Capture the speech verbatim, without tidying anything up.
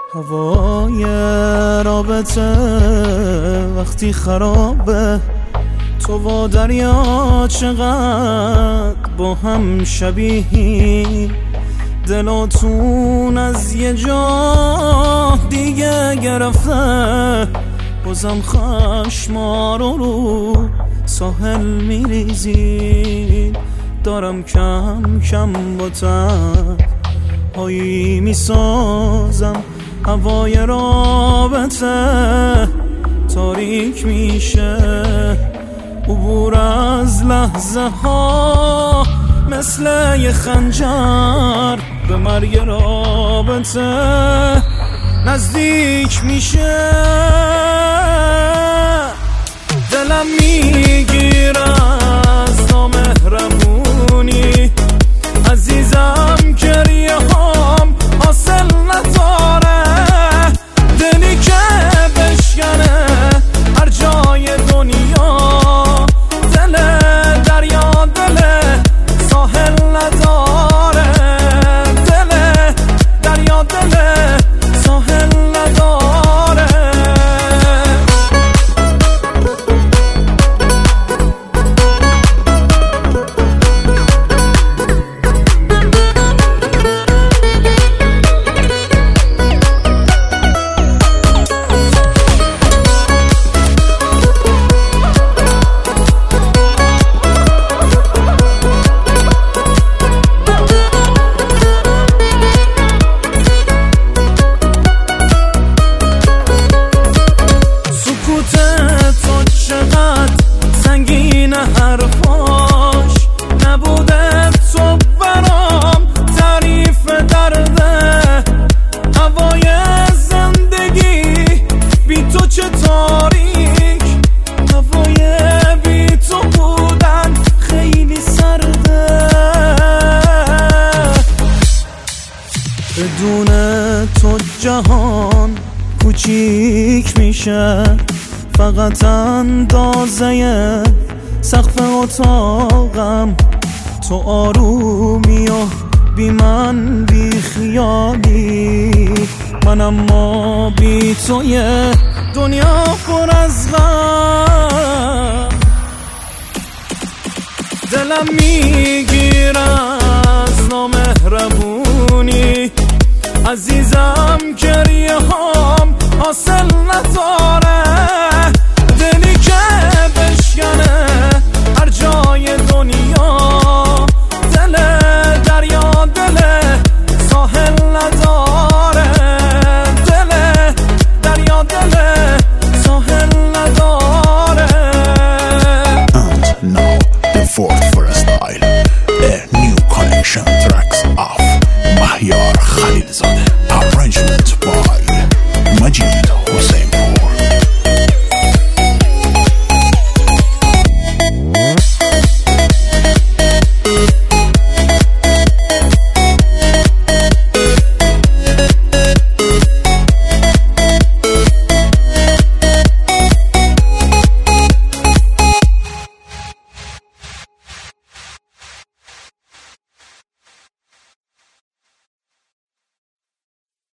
هوای رابطه وقتی خرابه، تو و دریا چقدر با هم شبیهی، دلاتون از یه جا دیگه گرفته، بازم خشما رو رو ساحل میریزی. دارم کم کم با تنهایی میسازم، هوای رابطه تاریک میشه، عبور از لحظه ها مثل یه خنجر به مرگ رابطه نزدیک میشه. دلم میگیره از نامهربونی، عزیزم گریه هام حاصل نداره، دلی که بشکنه هر جای دنیا، دل دریا دل ساحل نداره، دل دریا دل ساحل نداره. سنگین حرفاش نبوده تو برام تعریف درده، هوای زندگی بی تو چه تاریک، هوای بی تو بودن خیلی سرده، بدون تو جهان کوچیک میشه، فقط اندازه سقف اتاقم، تو آرومی و بی من بی خیالی، من اما بی تو یه دنیا پر از غم. دلم میگیره از نامهربونی، عزیزم گریه ها